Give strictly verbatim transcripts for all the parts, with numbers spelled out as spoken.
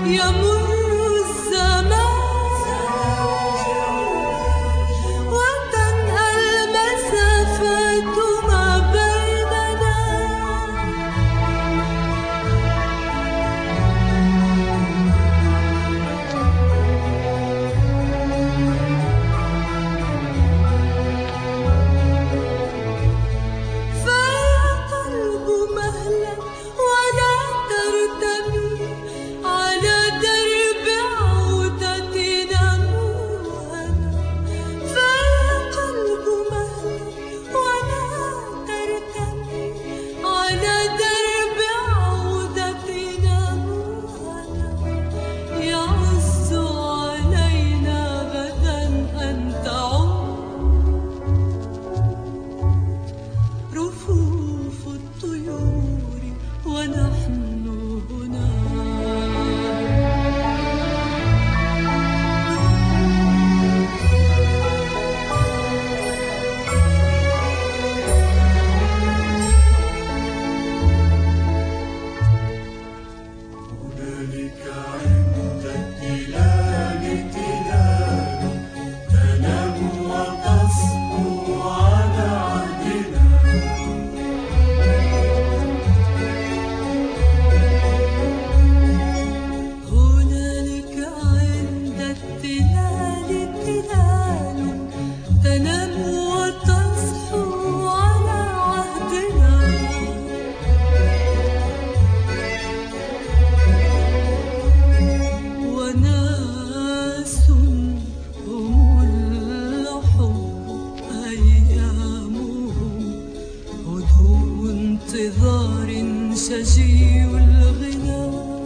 يمر الزمان وتنهى المسافات ما بيننا. فيا قلب مهلا ولا ترتمي على درب عودتنا موهنا. فيا قلب مهلا ولا ترتمي على درب عودتنا موهنا. يعز علينا غدا أن تعود رفوف الطيور ونحن هنا. هنالك عند التلال تلال تنام وتصحو على عهدنا. هنالك عند التلال تلال تنام وتصحو على عهدنا. وناس هم الحب أيامهم هدوء انتظار شجي الغنى.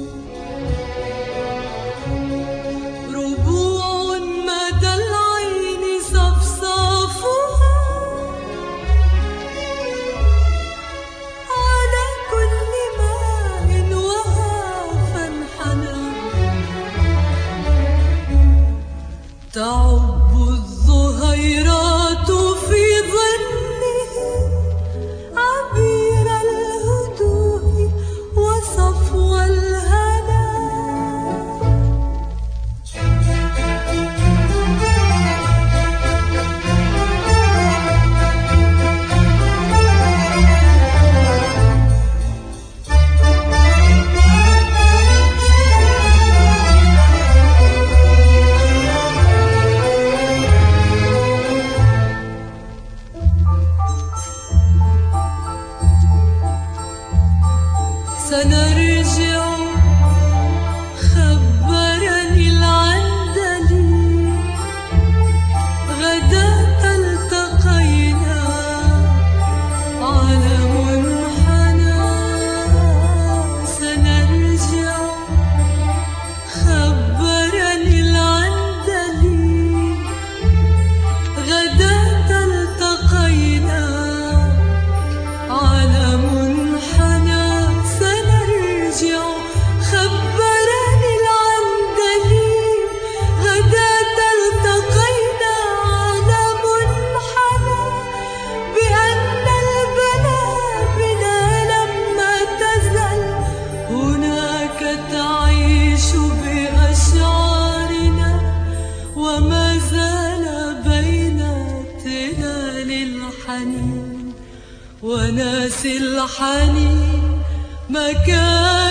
ربوع مدى العين صفصافها على كل ماء وهافا حنى. تعب الظهيرات في ظله عبير الهدوء وصفو الهنا. سنرجع خبرني العندلي غداة التقينا على منحنى. سنرجع خبرني العندلي غداة التقينا على منحنى. سنرجع خبرني العندلي غداة التقينا على منحنى بأن البلابل لما تزل هناك تعيش بأشعارنا. وما زال بين تلال الحنين وناس الحنين مكان